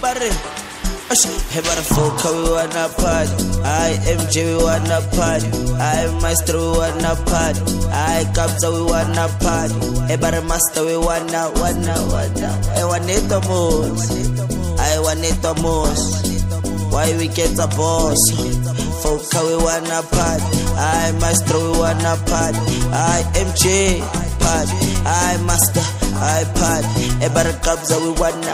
Barry. Hey, but Foka, we wanna party. I MJ, we wanna party. I Maestro, we wanna party. I Kabza, we wanna party. Hey, but Master, we wanna. I want it the most. I want it the most. Why we get the boss? Foka, we wanna party. I Maestro, we wanna party. I MJ, party. I Master, I party. Hey, but Kabza, we wanna.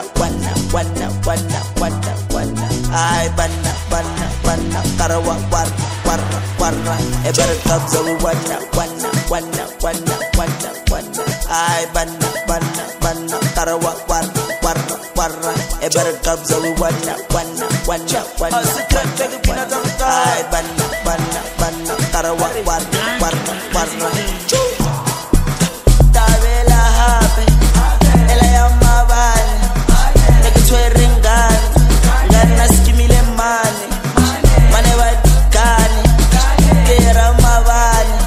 I banna, karawa, warra. Ever Kabza, we wanna. I banna, karawa, warra. Ever Kabza, we wanna. I banna, karawa, warra. Tabela hape, ela yama bale, neke swearing gun. Naskimile mane wadikane kera mavane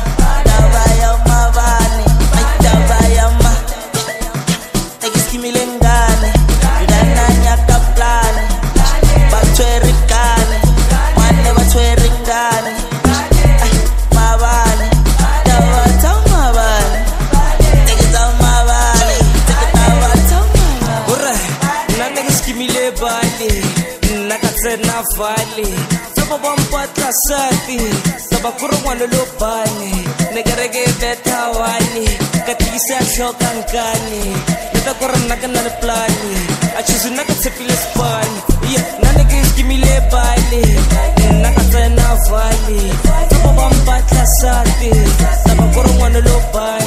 davaya ma nakiskimile ngane ngananya kaplane batwerikane mane batweringane mavane davata mavane tekeza mavane ora nakiskimile bali na vale soba bompatla sati soba kurungwana lobane negerege betawani katisa shokankani neta korna kana plani achuzu nakatsepile spani yeah nanege skimile bale nakatsena vale soba bompatla sati soba kurungwana lobane